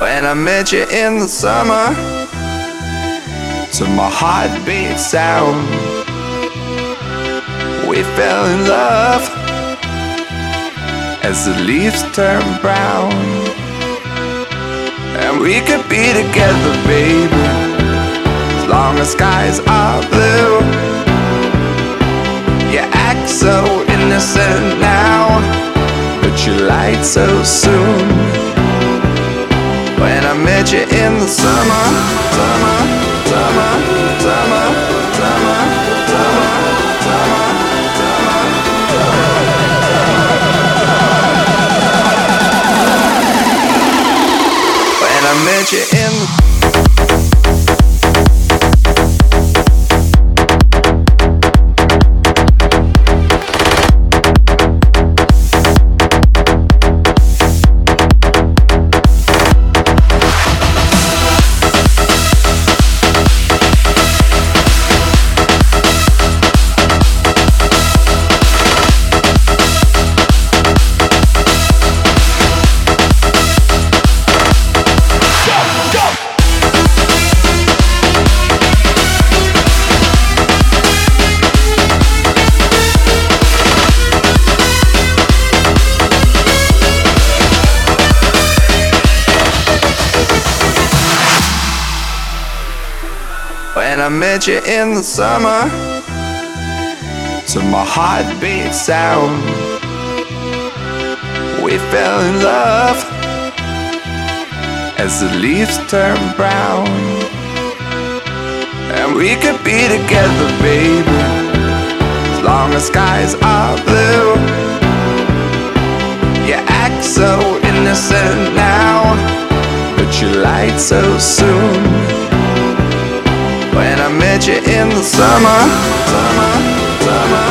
When I met you in the summer, to my heartbeat sound, we fell in love as the leaves turn brown. And we could be together, baby, as long as skies are blue. You act so innocent now, but you lied so soon. When I met you in the summer, summer, summer, summer, summer, summer, summer, summer. When I met you in the When I met you in the summer, to my heartbeat sound, we fell in love as the leaves turn brown. And we could be together, baby, as long as skies are blue. You act so innocent now, but you lied so soon. When I met you in the summer, summer, summer.